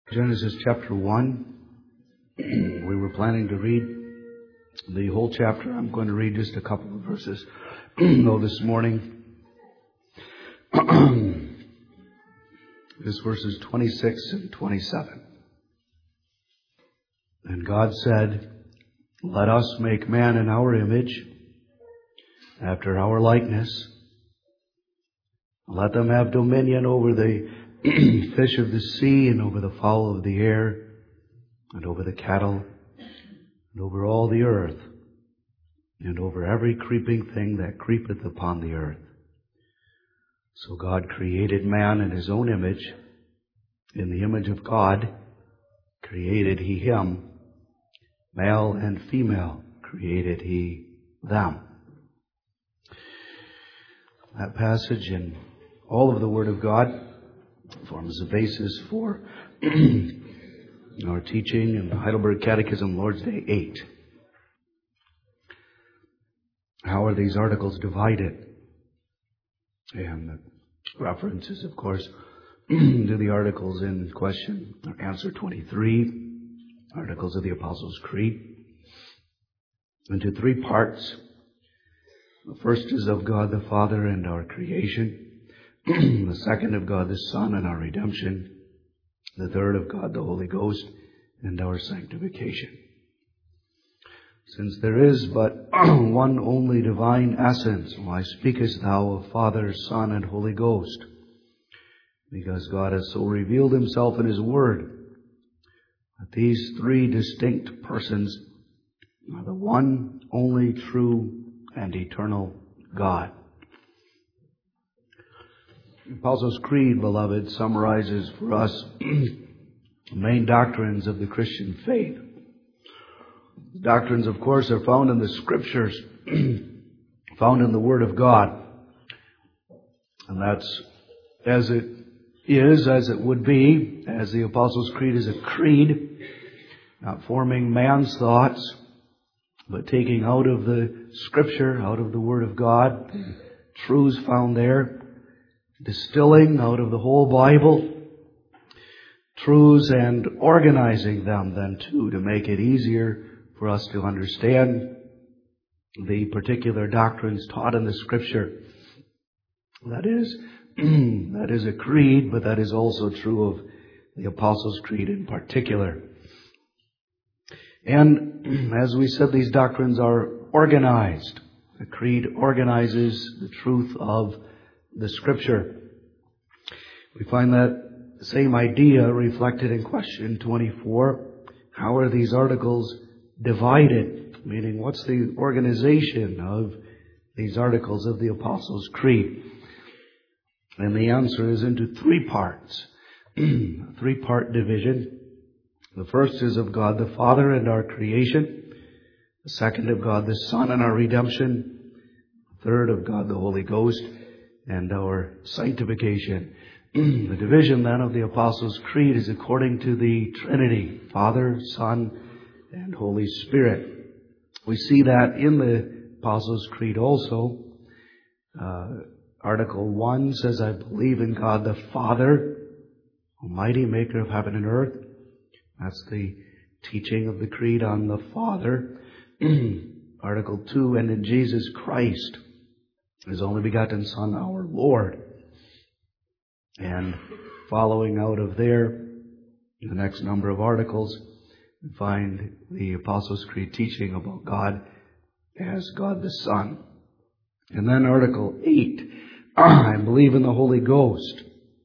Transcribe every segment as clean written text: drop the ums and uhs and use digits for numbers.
Genesis chapter 1. We were planning to read the whole chapter. I'm going to read just a couple of verses, though, this morning. This verses 26 and 27. And God said, "Let us make man in our image, after our likeness. Let them have dominion over the fish of the sea, and over the fowl of the air, and over the cattle, and over all the earth, and over every creeping thing that creepeth upon the earth." So God created man in His own image. In the image of God created He him. Male and female created He them. That passage and all of the Word of God forms the basis for our teaching in the Heidelberg Catechism, Lord's Day 8. How are these articles divided? And the references, of course, to the articles in question, or answer 23, Articles of the Apostles' Creed, into three parts. The first is of God the Father and our creation. The second of God the Son and our redemption. The third of God the Holy Ghost and our sanctification. Since there is but one only divine essence, why speakest thou of Father, Son, and Holy Ghost? Because God has so revealed Himself in His Word that these three distinct persons are the one only true and eternal God. The Apostles' Creed, beloved, summarizes for us the main doctrines of the Christian faith. The doctrines, of course, are found in the Scriptures, found in the Word of God. And that's as it is, as it would be, as the Apostles' Creed is a creed, not forming man's thoughts, but taking out of the Scripture, out of the Word of God, the truths found there, distilling out of the whole Bible truths and organizing them then too to make it easier for us to understand the particular doctrines taught in the Scripture. That is a creed, but that is also true of the Apostles' Creed in particular. And as we said, these doctrines are organized. The creed organizes the truth of the Scripture. We find that same idea reflected in question 24. How are these articles divided? Meaning, what's the organization of these articles of the Apostles' Creed? And the answer is into three parts. A three-part division. The first is of God the Father and our creation. The second of God the Son and our redemption. The third of God the Holy Ghost and our sanctification. The division then of the Apostles' Creed is according to the Trinity, Father, Son, and Holy Spirit. We see that in the Apostles' Creed also. Article 1 says, "I believe in God the Father, Almighty, maker of heaven and earth." That's the teaching of the Creed on the Father. Article 2, "And in Jesus Christ, His only begotten Son, our Lord." And following out of there, the next number of articles, we find the Apostles' Creed teaching about God as God the Son. And then Article 8, "I believe in the Holy Ghost."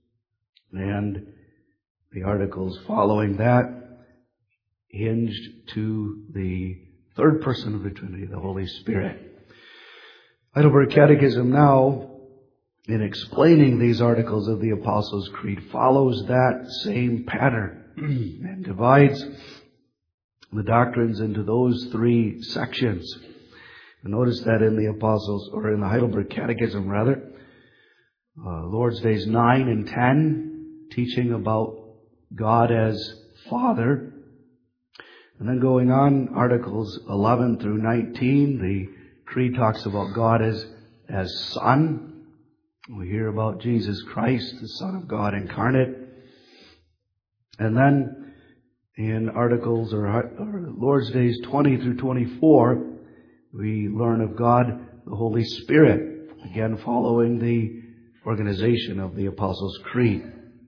And the articles following that hinged to the third person of the Trinity, the Holy Spirit. Heidelberg Catechism now, in explaining these articles of the Apostles' Creed, follows that same pattern and divides the doctrines into those three sections. And notice that in the Apostles, or in the Heidelberg Catechism rather, Lord's Days 9 and 10, teaching about God as Father. And then going on, Articles 11 through 19, the Creed talks about God as Son. We hear about Jesus Christ, the Son of God incarnate. And then in Articles or Lord's Days 20 through 24, we learn of God, the Holy Spirit, again following the organization of the Apostles' Creed.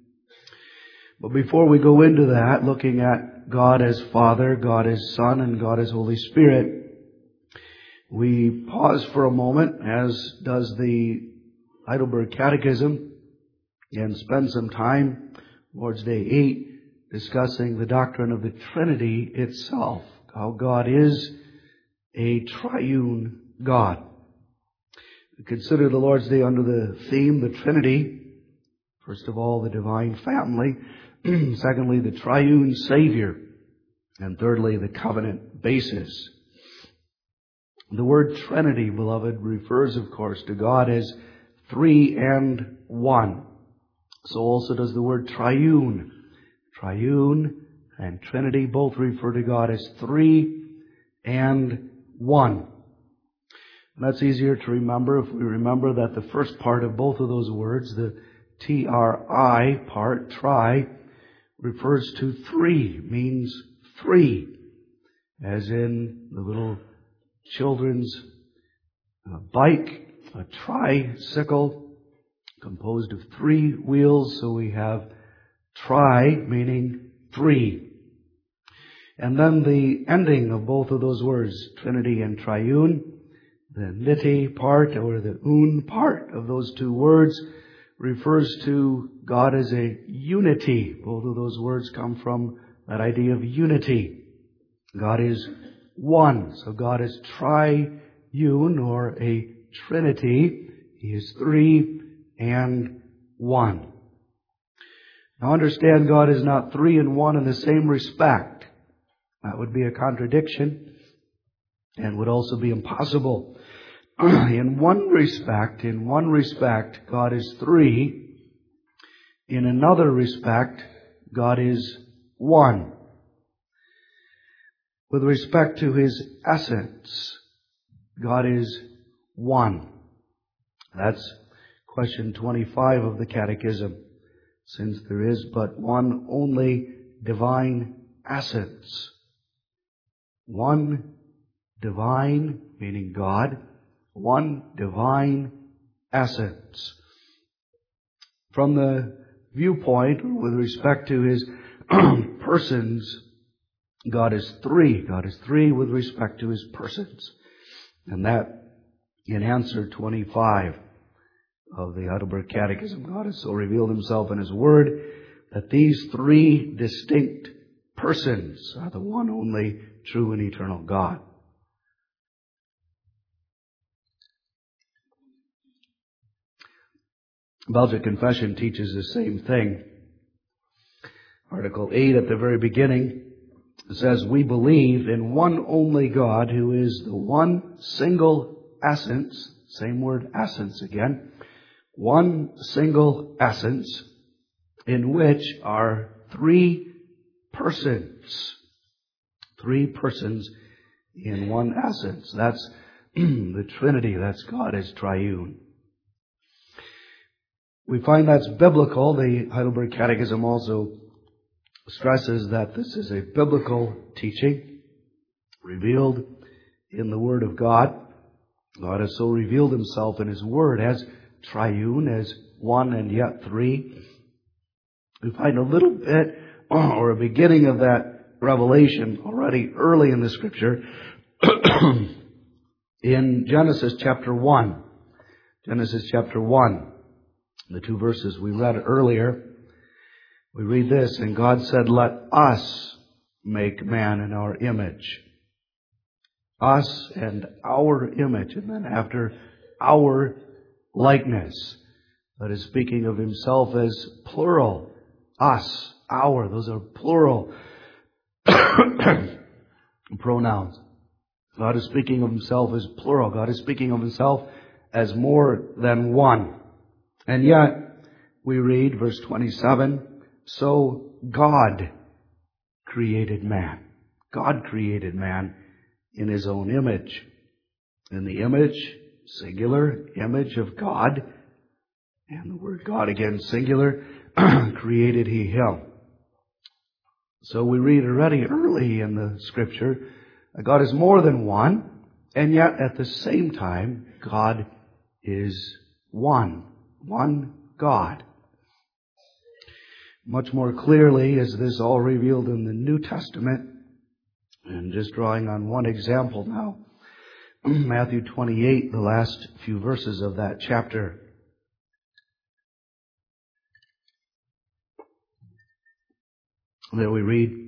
But before we go into that, looking at God as Father, God as Son, and God as Holy Spirit, we pause for a moment, as does the Heidelberg Catechism, and spend some time, Lord's Day 8, discussing the doctrine of the Trinity itself, how God is a triune God. We consider the Lord's Day under the theme, the Trinity. First of all, the divine family. Secondly, the triune Savior. And thirdly, the covenant basis. The word Trinity, beloved, refers, of course, to God as three and one. So also does the word triune. Triune and Trinity both refer to God as three and one. And that's easier to remember if we remember that the first part of both of those words, the T-R-I part, tri, refers to three, means three. As in the little children's bike, a tricycle, composed of three wheels, so we have tri, meaning three. And then the ending of both of those words, Trinity and triune, the niti part or the un part of those two words refers to God as a unity. Both of those words come from that idea of unity. God is one. So God is triune or a trinity. He is three and one. Now understand, God is not three and one in the same respect. That would be a contradiction and would also be impossible. In one respect, God is three. In another respect, God is one. With respect to His essence, God is one. That's question 25 of the Catechism. Since there is but one only divine essence. One divine, meaning God, one divine essence. From the viewpoint, with respect to His persons, God is three. God is three with respect to His persons. And that, in answer 25 of the Heidelberg Catechism, God has so revealed Himself in His Word that these three distinct persons are the one only true and eternal God. Belgic Confession teaches the same thing. Article 8 at the very beginning says, we believe in one only God who is the one single essence, same word essence again, one single essence in which are three persons. Three persons in one essence. That's the Trinity. That's God as triune. We find that's biblical. The Heidelberg Catechism also stresses that this is a biblical teaching revealed in the Word of God. God has so revealed Himself in His Word as triune, as one and yet three. We find a little bit or a beginning of that revelation already early in the Scripture in Genesis chapter 1. Genesis chapter 1. The two verses we read earlier, we read this, and God said, let us make man in our image. Us and our image. And then after our likeness. That is speaking of Himself as plural. Us, our, those are plural pronouns. God is speaking of Himself as plural. God is speaking of Himself as more than one. And yet, we read verse 27, so God created man. God created man in His own image. In the image, singular, image of God, and the word God again, singular, created He him. So we read already early in the Scripture that God is more than one, and yet at the same time, God is one God. Much more clearly is this all revealed in the New Testament. And just drawing on one example now, Matthew 28, the last few verses of that chapter. There we read,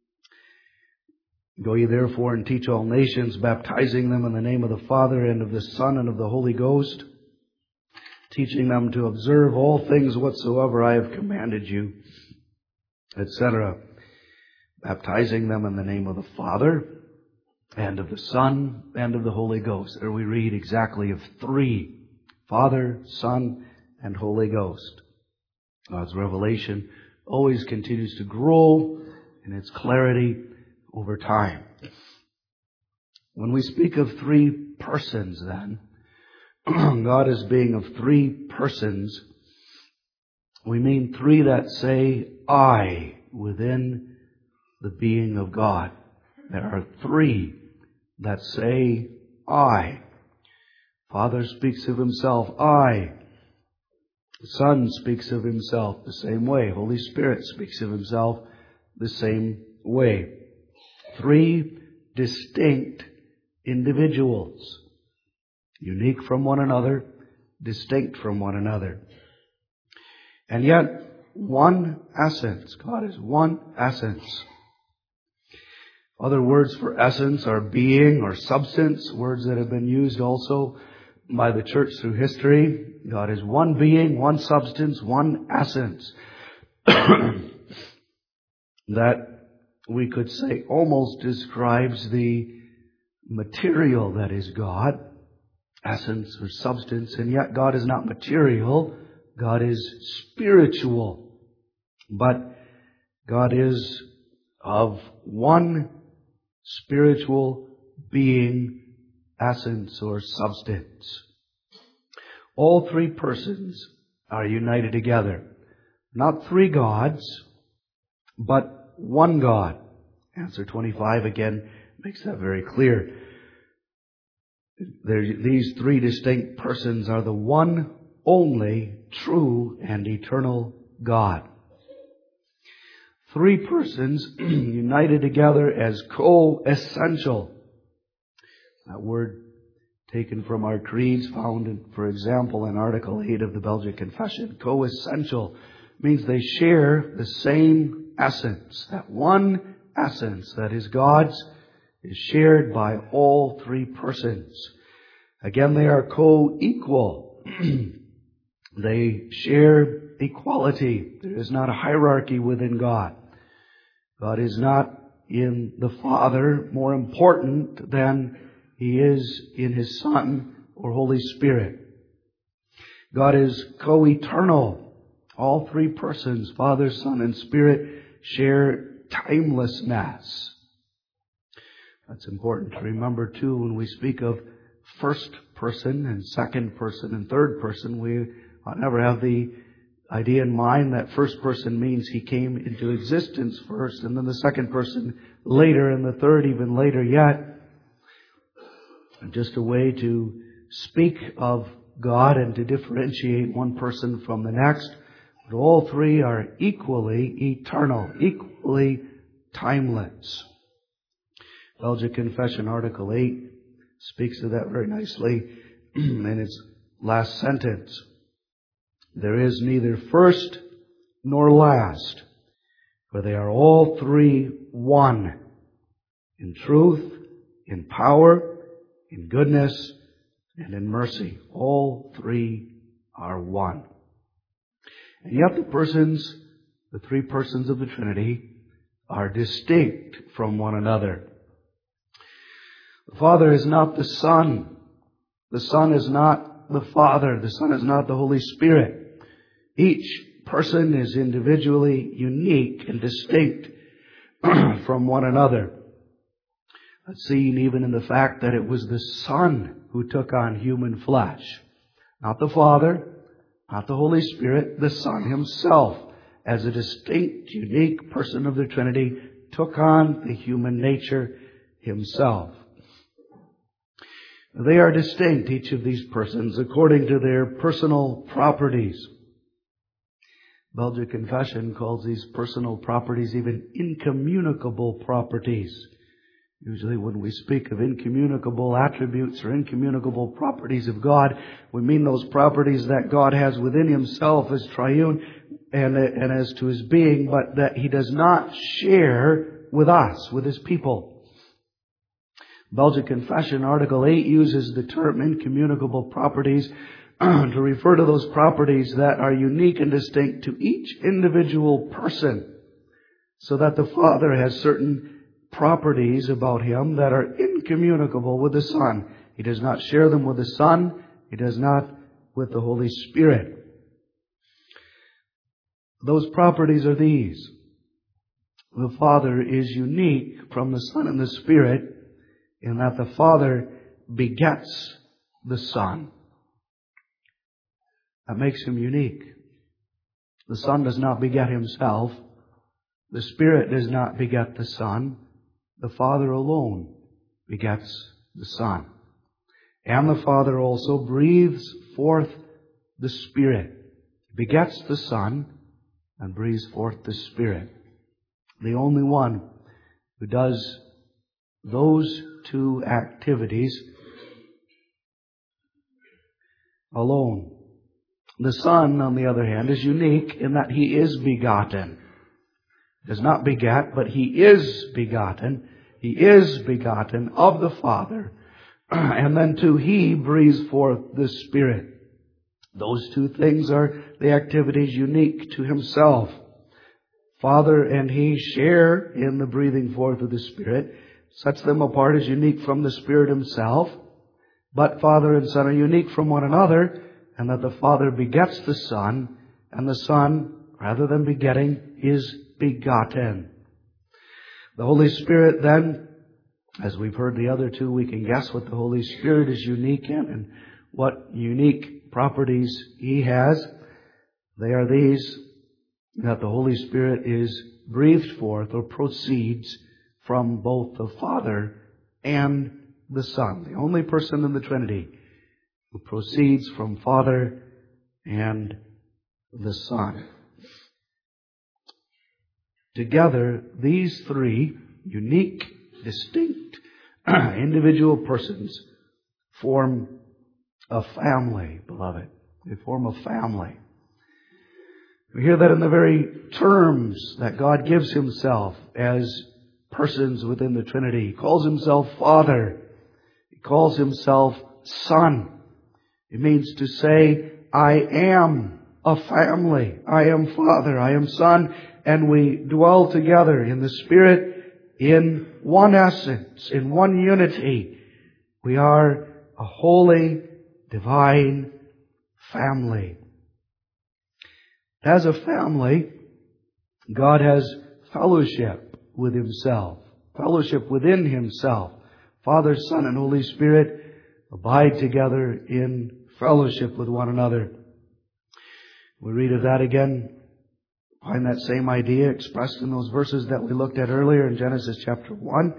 "Go ye therefore and teach all nations, baptizing them in the name of the Father and of the Son and of the Holy Ghost, teaching them to observe all things whatsoever I have commanded you," etc. Baptizing them in the name of the Father and of the Son and of the Holy Ghost. There we read exactly of three: Father, Son, and Holy Ghost. God's revelation always continues to grow in its clarity over time. When we speak of three persons, then, God as being of three persons, we mean three that say I within the being of God. There are three that say I. Father speaks of himself, I. The Son speaks of himself the same way. Holy Spirit speaks of himself the same way. Three distinct individuals, unique from one another, distinct from one another. And yet, one essence. God is one essence. Other words for essence are being or substance, words that have been used also by the church through history. God is one being, one substance, one essence. That we could say almost describes the material that is God, essence or substance, and yet God is not material. God is spiritual. But God is of one spiritual being, essence or substance. All three persons are united together. Not three gods, but one God. Answer 25 again makes that very clear. These three distinct persons are the one, only, true, and eternal God. Three persons united together as co-essential. That word taken from our creeds, found, for example, in Article 8 of the Belgic Confession. Co-essential means they share the same essence. That one essence that is God's is shared by all three persons. Again, they are co-equal. They share equality. There is not a hierarchy within God. God is not in the Father more important than He is in His Son or Holy Spirit. God is co-eternal. All three persons, Father, Son, and Spirit, share timelessness. That's important to remember too when we speak of first person and second person and third person. We ought never have the idea in mind that first person means He came into existence first, and then the second person later, and the third even later yet. Just a way to speak of God and to differentiate one person from the next. But all three are equally eternal, equally timeless. Belgic Confession, Article 8, speaks of that very nicely in its last sentence. There is neither first nor last, for they are all three one, in truth, in power, in goodness, and in mercy. All three are one. And yet the three persons of the Trinity, are distinct from one another. The Father is not the Son. The Son is not the Father. The Son is not the Holy Spirit. Each person is individually unique and distinct from one another. That's seen even in the fact that it was the Son who took on human flesh. Not the Father, not the Holy Spirit, the Son Himself. as a distinct, unique person of the Trinity, took on the human nature Himself. They are distinct, each of these persons, according to their personal properties. Belgic Confession calls these personal properties even incommunicable properties. Usually when we speak of incommunicable attributes or incommunicable properties of God, we mean those properties that God has within Himself as triune and as to His being, but that He does not share with us, with His people. Belgic Confession, Article 8, uses the term incommunicable properties to refer to those properties that are unique and distinct to each individual person, so that the Father has certain properties about Him that are incommunicable with the Son. He does not share them with the Son. He does not with the Holy Spirit. Those properties are these. The Father is unique from the Son and the Spirit in that the Father begets the Son. That makes Him unique. The Son does not beget Himself. The Spirit does not beget the Son. The Father alone begets the Son. And the Father also breathes forth the Spirit. He begets the Son and breathes forth the Spirit. The only one who does those two activities alone. The Son, on the other hand, is unique in that He is begotten. He does not beget, but He is begotten. He is begotten of the Father. And then too, He breathes forth the Spirit. Those two things are the activities unique to Himself. Father and He share in the breathing forth of the Spirit. Sets them apart as unique from the Spirit Himself. But Father and Son are unique from one another, and that the Father begets the Son, and the Son, rather than begetting, is begotten. The Holy Spirit then, as we've heard the other two, we can guess what the Holy Spirit is unique in and what unique properties He has. They are these, that the Holy Spirit is breathed forth or proceeds from both the Father and the Son. The only person in the Trinity who proceeds from Father and the Son. Together, these three unique, distinct, individual persons form a family, beloved. They form a family. We hear that in the very terms that God gives Himself as persons within the Trinity. He calls Himself Father. He calls Himself Son. It means to say, I am a family. I am Father. I am Son. And we dwell together in the Spirit in one essence, in one unity. We are a holy, divine family. As a family, God has fellowship with Himself, fellowship within Himself. Father, Son, and Holy Spirit abide together in fellowship with one another. We read of that again, find that same idea expressed in those verses that we looked at earlier in Genesis chapter 1,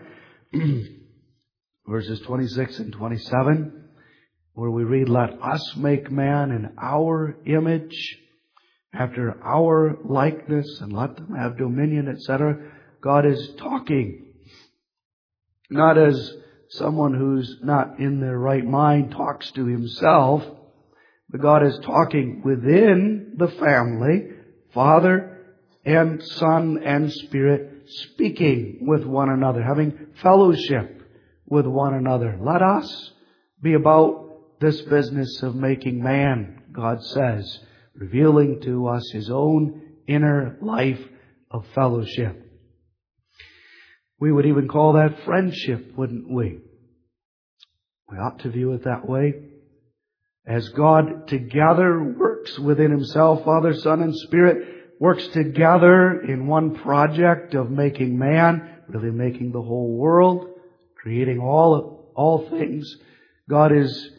verses 26 and 27, where we read, let us make man in our image, after our likeness, and let them have dominion, etc. God is talking, not as someone who's not in their right mind talks to himself, but God is talking within the family, Father and Son and Spirit, speaking with one another, having fellowship with one another. Let us be about this business of making man, God says, revealing to us His own inner life of fellowship. We would even call that friendship, wouldn't we? We ought to view it that way. As God together works within Himself, Father, Son, and Spirit, works together in one project of making man, really making the whole world, creating all things. God is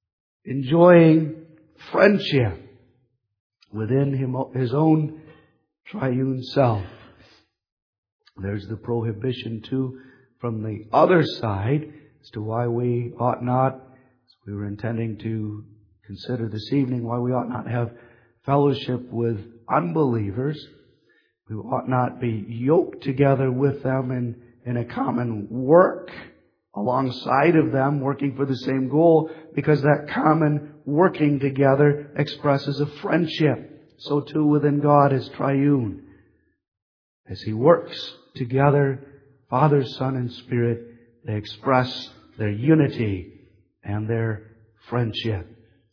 enjoying friendship within His own triune self. There's the prohibition too from the other side as to why we ought not, as we were intending to consider this evening, why we ought not have fellowship with unbelievers. We ought not be yoked together with them in a common work alongside of them, working for the same goal, because that common working together expresses a friendship. So too within God is triune. As He works together, Father, Son, and Spirit, they express their unity and their friendship.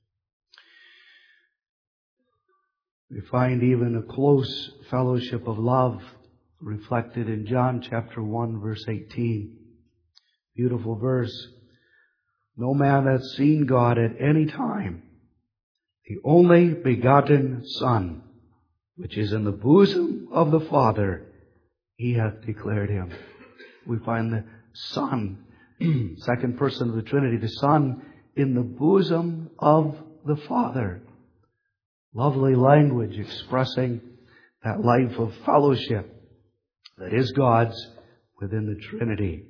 We find even a close fellowship of love reflected in John chapter 1, verse 18. Beautiful verse. No man hath seen God at any time. The only begotten Son, which is in the bosom of the Father, He hath declared Him. We find the Son, second person of the Trinity, the Son in the bosom of the Father. Lovely language expressing that life of fellowship that is God's within the Trinity.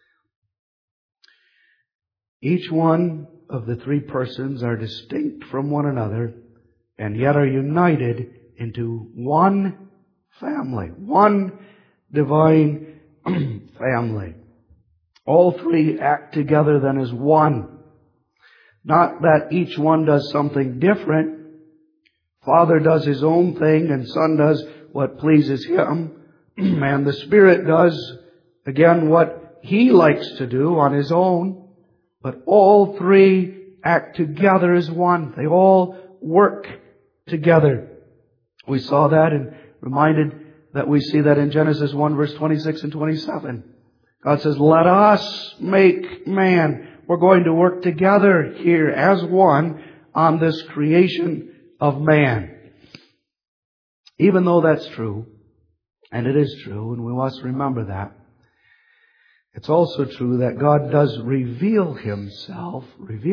Each one of the three persons are distinct from one another and yet are united into one family, one divine family. All three act together then as one. Not that each one does something different. Father does His own thing and Son does what pleases Him. And the Spirit does, again, what He likes to do on His own. But all three act together as one. They all work together. We saw that and reminded that we see that in Genesis 1 verse 26 and 27. God says, let us make man. We're going to work together here as one on this creation of man. Even though that's true, and it is true, and we must remember that, it's also true that God does reveal Himself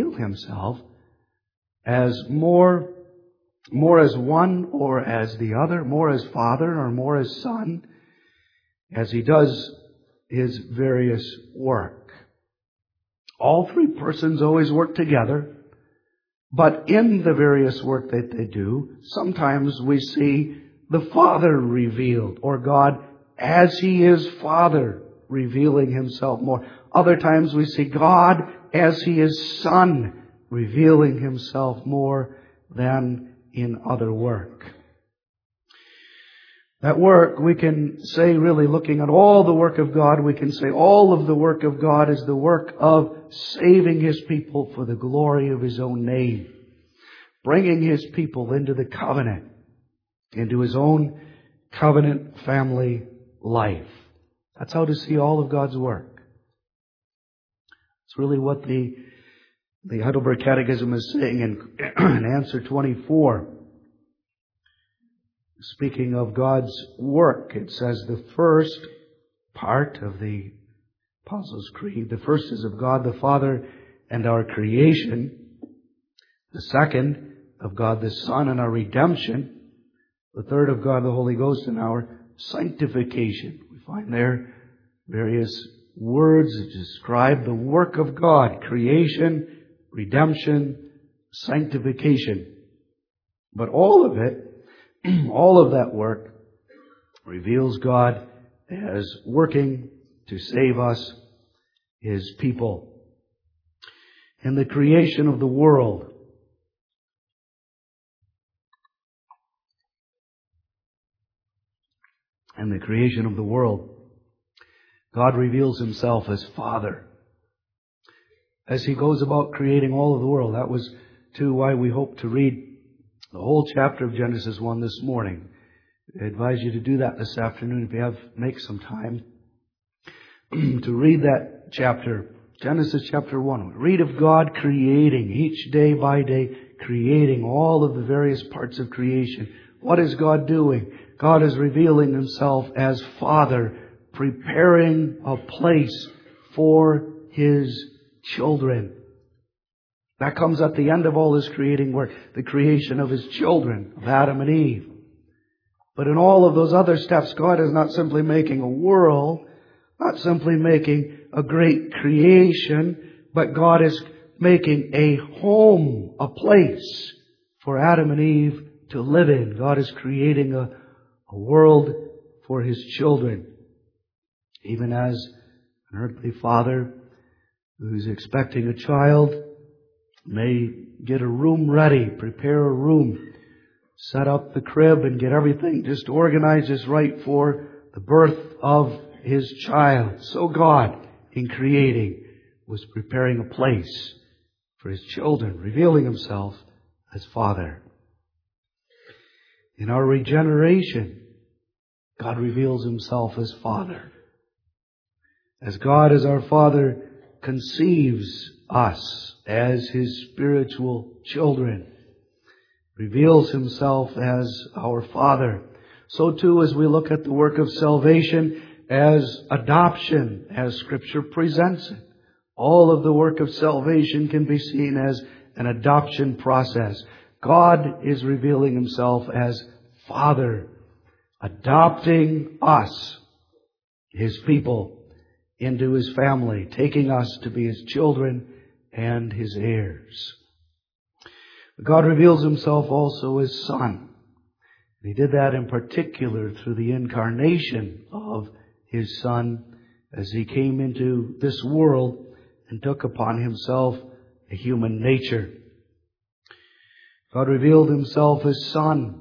as more as one or as the other, more as Father or more as Son, as He does His various work. All three persons always work together, but in the various work that they do, sometimes we see the Father revealed, or God as He is Father revealing Himself more. Other times we see God as He is Son revealing Himself more than in other work. That work, we can say, really looking at all the work of God, we can say all of the work of God is the work of saving His people for the glory of His own name. Bringing His people into the covenant, into His own covenant family life. That's how to see all of God's work. It's really what the Heidelberg Catechism is saying in answer 24. Speaking of God's work, it says the first part of the Apostles' Creed, the first is of God the Father and our creation. The second, of God the Son and our redemption. The third, of God the Holy Ghost and our sanctification. We find there various words that describe the work of God. Creation, redemption, sanctification. But all of it, all of that work reveals God as working to save us, His people. In the creation of the world, God reveals Himself as Father. As He goes about creating all of the world. That was, too, why we hope to read the whole chapter of Genesis 1 this morning. I advise you to do that this afternoon if you make some time to read that chapter, Genesis chapter 1. Read of God creating, each day by day, creating all of the various parts of creation. What is God doing? God is revealing Himself as Father, preparing a place for His children. That comes at the end of all His creating work, the creation of His children, of Adam and Eve. But in all of those other steps, God is not simply making a world, not simply making a great creation, but God is making a home, a place for Adam and Eve to live in. God is creating a world for His children. Even as an earthly father who's expecting a child may get a room ready, prepare a room, set up the crib and get everything just organized just right for the birth of his child. So God, in creating, was preparing a place for His children, revealing Himself as Father. In our regeneration, God reveals Himself as Father. As God, as our Father, conceives us as His spiritual children, reveals Himself as our Father, so too as we look at the work of salvation as adoption, as Scripture presents it. All of the work of salvation can be seen as an adoption process. God is revealing Himself as Father, adopting us, His people, into His family, taking us to be His children and His heirs. God reveals Himself also as Son. He did that in particular through the incarnation of His Son as He came into this world and took upon Himself a human nature. God revealed Himself as Son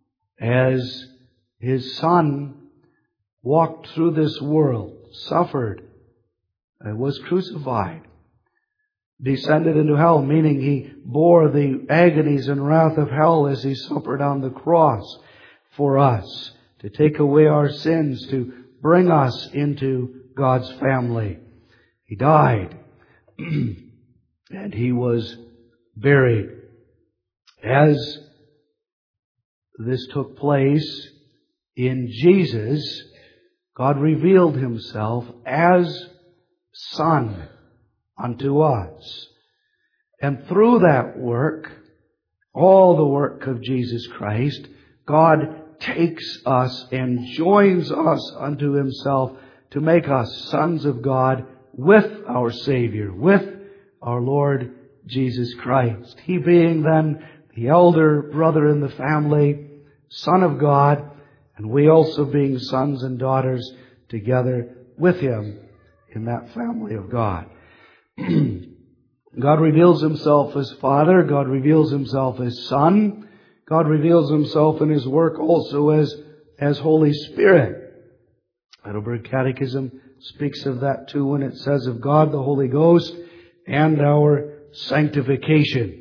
as His Son walked through this world, suffered, was crucified, descended into hell, meaning He bore the agonies and wrath of hell as He suffered on the cross for us, to take away our sins, to bring us into God's family. He died and He was buried. As this took place in Jesus, God revealed Himself as Son unto us. And through that work, all the work of Jesus Christ, God takes us and joins us unto Himself to make us sons of God with our Savior, with our Lord Jesus Christ. He being then the elder brother in the family, Son of God, and we also being sons and daughters together with Him in that family of God. God reveals Himself as Father. God reveals Himself as Son. God reveals Himself in His work also as Holy Spirit. Heidelberg Catechism speaks of that too when it says of God the Holy Ghost and our sanctification.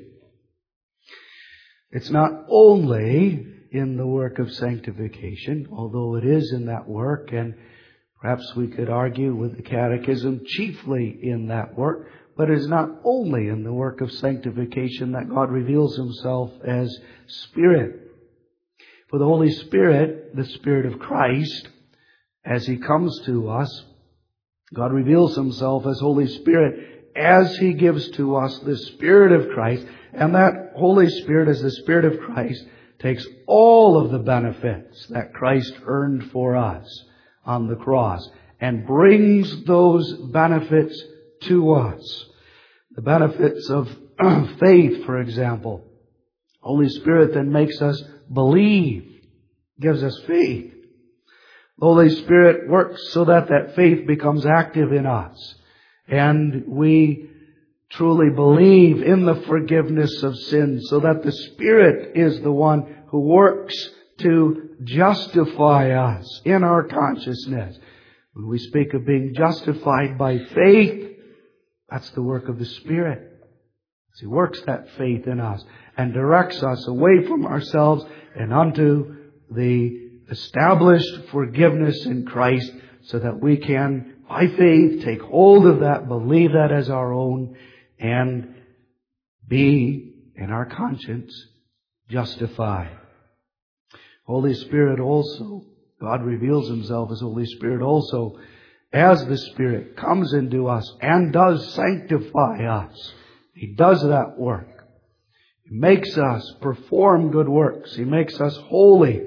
It's not only in the work of sanctification, although it is in that work, and perhaps we could argue with the Catechism chiefly in that work, but it is not only in the work of sanctification that God reveals Himself as Spirit. For the Holy Spirit, the Spirit of Christ, as He comes to us, God reveals Himself as Holy Spirit as He gives to us the Spirit of Christ. And that Holy Spirit, as the Spirit of Christ, takes all of the benefits that Christ earned for us on the cross and brings those benefits to us. The benefits of faith, for example. Holy Spirit then makes us believe, gives us faith. The Holy Spirit works so that that faith becomes active in us. And we truly believe in the forgiveness of sins, so that the Spirit is the one who works to justify us in our consciousness. When we speak of being justified by faith, that's the work of the Spirit. As He works that faith in us and directs us away from ourselves and unto the established forgiveness in Christ, so that we can, by faith, take hold of that, believe that as our own, and be, in our conscience, justified. Holy Spirit also, God reveals Himself as Holy Spirit also, as the Spirit comes into us and does sanctify us. He does that work. He makes us perform good works. He makes us holy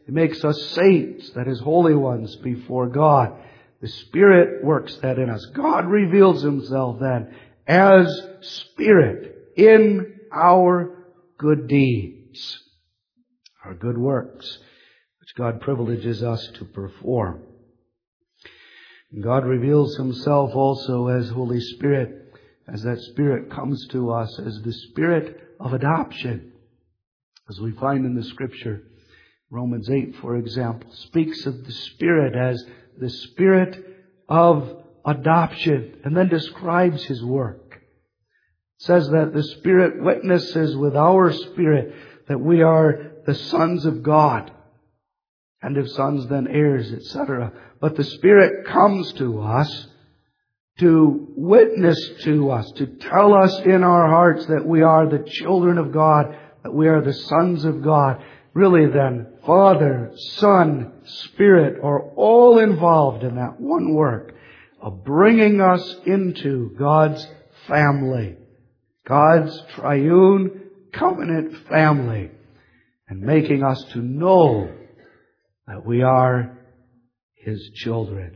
He makes us saints, that is, holy ones before God. The Spirit works that in us. God reveals Himself then as Spirit in our good deeds, our good works, which God privileges us to perform. And God reveals Himself also as Holy Spirit, as that Spirit comes to us as the Spirit of adoption. As we find in the Scripture, Romans 8, for example, speaks of the Spirit as the Spirit of adoption, and then describes His work. It says that the Spirit witnesses with our spirit that we are the sons of God, and if sons, then heirs, etc. But the Spirit comes to us to witness to us, to tell us in our hearts that we are the children of God, that we are the sons of God. Really then, Father, Son, Spirit are all involved in that one work of bringing us into God's family, God's triune covenant family, and making us to know that we are His children.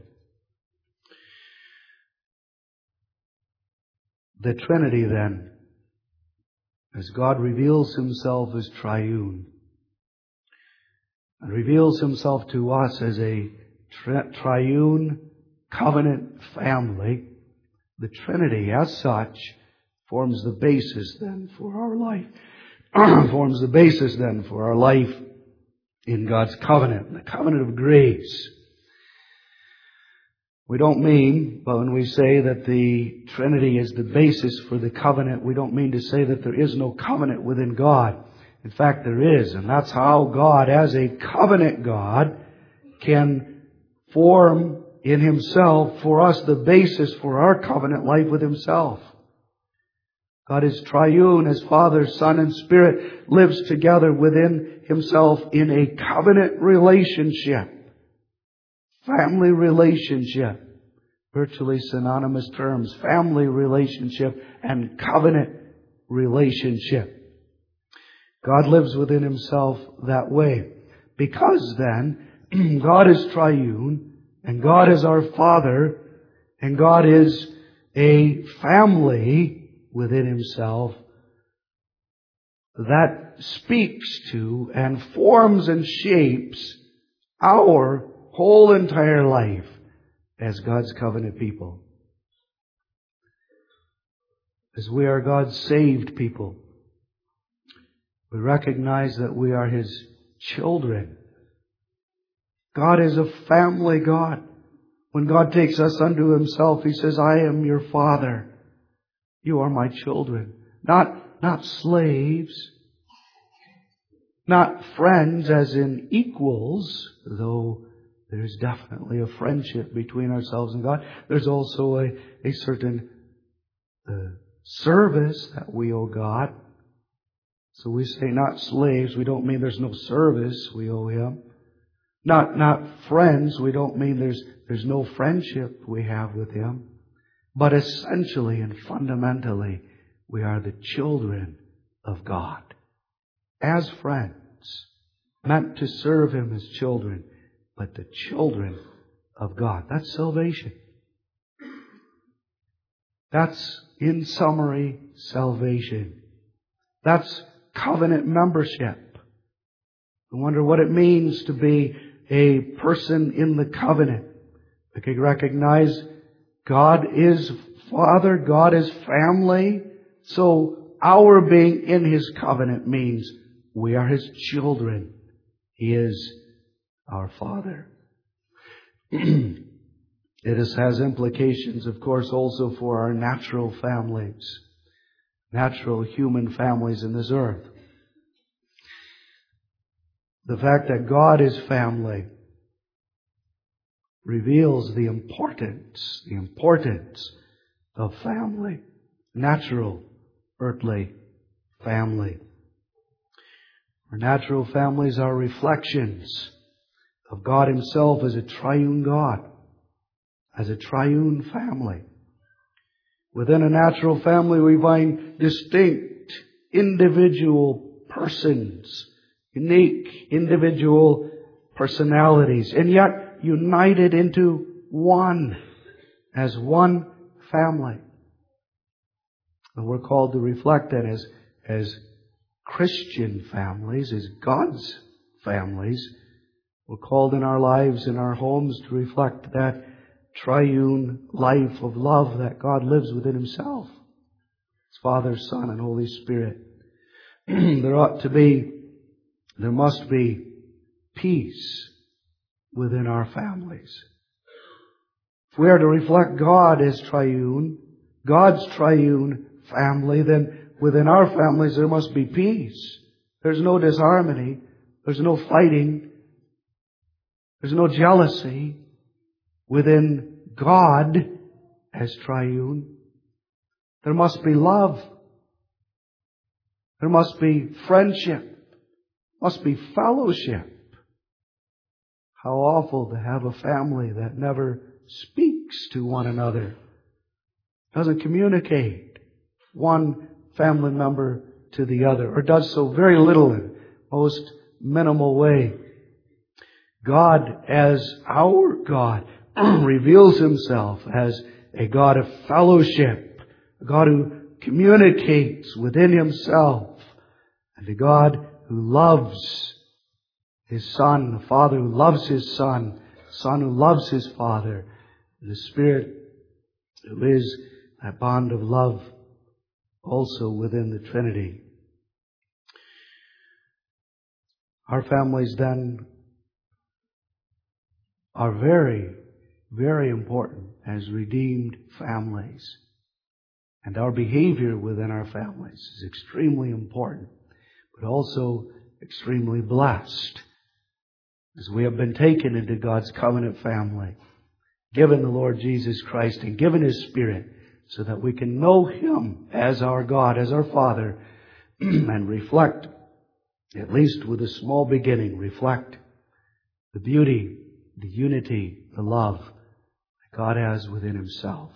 The Trinity then, as God reveals Himself as triune, and reveals Himself to us as a triune covenant family, the Trinity as such forms the basis then for our life. Forms the basis then for our life in God's covenant, the covenant of grace. We don't mean, but when we say that the Trinity is the basis for the covenant, we don't mean to say that there is no covenant within God. In fact, there is, and that's how God, as a covenant God, can form in Himself for us the basis for our covenant life with Himself. God is triune as Father, Son, and Spirit lives together within Himself in a covenant relationship. Family relationship. Virtually synonymous terms. Family relationship and covenant relationship. God lives within Himself that way. Because then, God is triune, and God is our Father, and God is a family within Himself that speaks to and forms and shapes our whole entire life as God's covenant people. As we are God's saved people, we recognize that we are His children. God is a family God. When God takes us unto Himself, He says, I am your Father. You are my children. Not slaves. Not friends as in equals, though there's definitely a friendship between ourselves and God. There's also a certain service that we owe God. So we say not slaves. We don't mean there's no service we owe Him. Not friends. We don't mean there's no friendship we have with Him. But essentially and fundamentally, we are the children of God. As friends. Meant to serve Him as children. But the children of God. That's salvation. That's, in summary, salvation. That's covenant membership. I wonder what it means to be a person in the covenant. We can recognize God is Father, God is family. So our being in His covenant means we are His children. He is our Father. It has implications, of course, also for our natural families, natural human families in this earth. The fact that God is family reveals the importance of family, natural, earthly family. Our natural families are reflections of God Himself as a triune God, as a triune family. Within a natural family we find distinct individual persons, unique individual personalities, and yet united into one, as one family. And we're called to reflect that as Christian families, as God's families. We're called in our lives, in our homes, to reflect that triune life of love that God lives within Himself. It's Father, Son, and Holy Spirit. There must be peace within our families. If we are to reflect God as triune, God's triune family, then within our families there must be peace. There's no disharmony. There's no fighting. There's no jealousy within God as triune. There must be love. There must be friendship. Must be fellowship. How awful to have a family that never speaks to one another, doesn't communicate one family member to the other, or does so very little in most minimal way. God, as our God, reveals Himself as a God of fellowship, a God who communicates within Himself, and a God who loves His Son, the Father who loves His Son, the Son who loves His Father, and the Spirit who is that bond of love also within the Trinity. Our families then are very, very important as redeemed families. And our behavior within our families is extremely important, but also extremely blessed, as we have been taken into God's covenant family, given the Lord Jesus Christ and given His Spirit, so that we can know Him as our God, as our Father, and reflect, at least with a small beginning, reflect the beauty, the unity, the love that God has within Himself.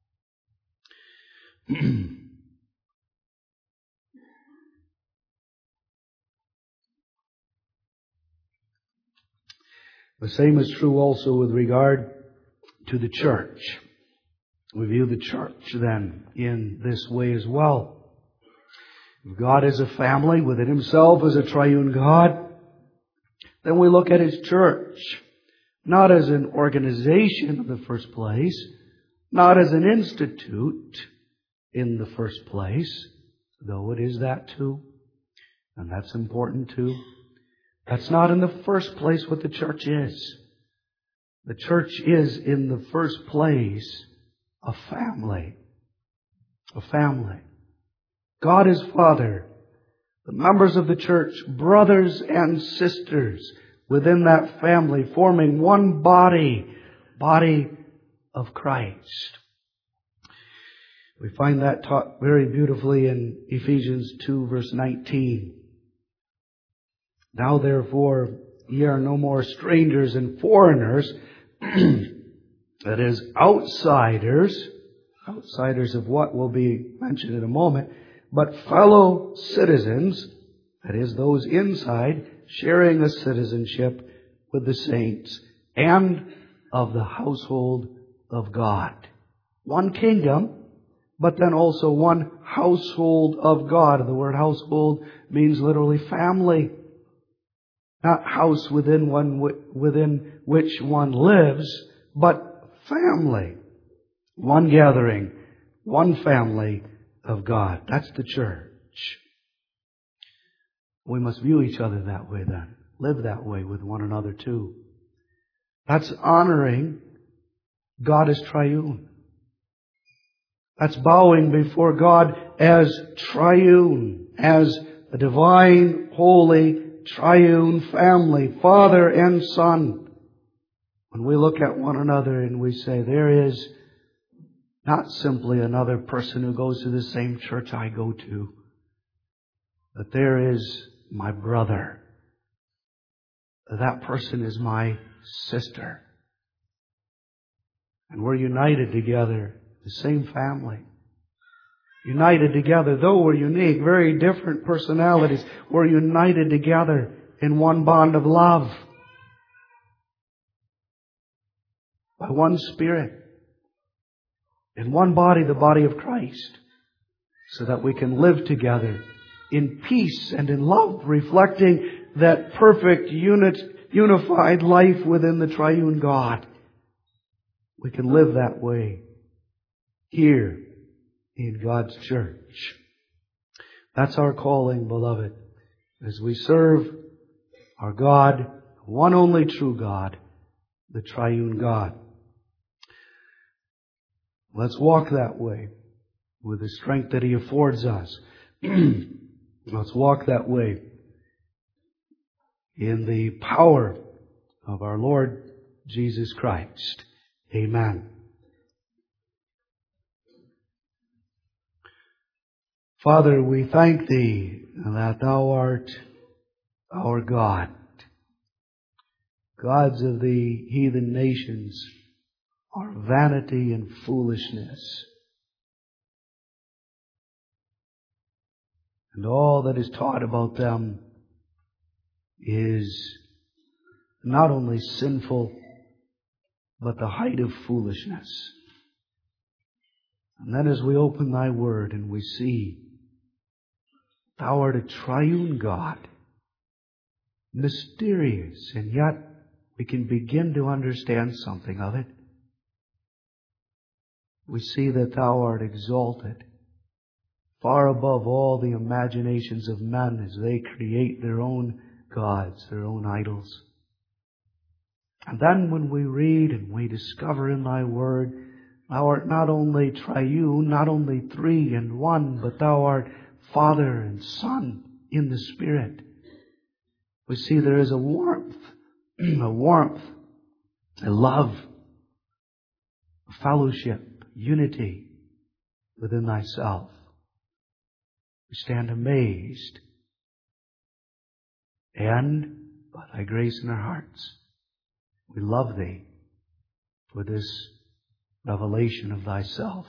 The same is true also with regard to the church. We view the church then in this way as well. If God is a family within Himself as a triune God, then we look at His church not as an organization in the first place, not as an institute in the first place, though it is that too, and that's important too. That's not in the first place what the church is. The church is in the first place a family. A family. God is Father. The members of the church, brothers and sisters within that family, forming one body of Christ. We find that taught very beautifully in Ephesians 2 verse 19. Now therefore ye are no more strangers and foreigners, that is, outsiders of what will be mentioned in a moment, but fellow citizens, that is, those inside, sharing a citizenship with the saints, and of the household of God. One kingdom, but then also one household of God. The word household means literally family. Not house within which one lives, but family. One gathering, one family of God. That's the church. We must view each other that way then. Live that way with one another too. That's honoring God as triune. That's bowing before God as triune, as a divine, holy, triune family, Father and Son. When we look at one another and we say, there is not simply another person who goes to the same church I go to, but there is my brother. That person is my sister. And we're united together, the same family. United together, though we're unique, very different personalities, we're united together in one bond of love. by one Spirit, in one body, the body of Christ, so that we can live together in peace and in love, reflecting that perfect, unified life within the triune God. We can live that way here in God's church. That's our calling, beloved, as we serve our God, one only true God, the triune God. Let's walk that way with the strength that He affords us. Let's walk that way in the power of our Lord Jesus Christ. Amen. Father, we thank Thee that Thou art our God. Gods of the heathen nations are vanity and foolishness. And all that is taught about them is not only sinful, but the height of foolishness. And then as we open Thy Word and we see Thou art a triune God, mysterious, and yet we can begin to understand something of it. We see that Thou art exalted far above all the imaginations of men as they create their own gods, their own idols. And then when we read and we discover in Thy Word, Thou art not only triune, not only three in one, but Thou art Father and Son in the Spirit. We see there is a warmth, a love, a fellowship, unity within Thyself. We stand amazed. And by Thy grace in our hearts, we love Thee for this revelation of Thyself.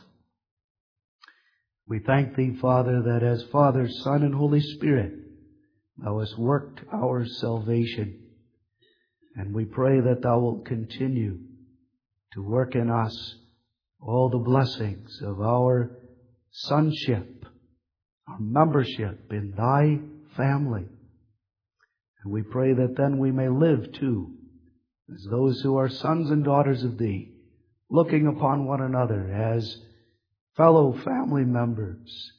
We thank Thee, Father, that as Father, Son, and Holy Spirit, Thou hast worked our salvation. And we pray that Thou wilt continue to work in us all the blessings of our sonship, our membership in Thy family. And we pray that then we may live too as those who are sons and daughters of Thee, looking upon one another as fellow family members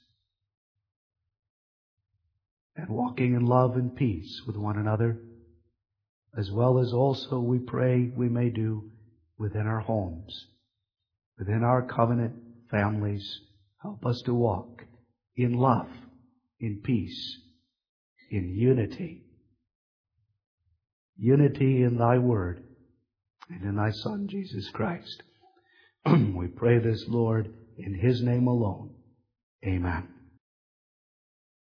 and walking in love and peace with one another, as well as also we pray we may do within our homes, within our covenant families. Help us to walk in love, in peace, in unity. Unity in Thy Word and in Thy Son, Jesus Christ. We pray this, Lord, in His name alone. Amen.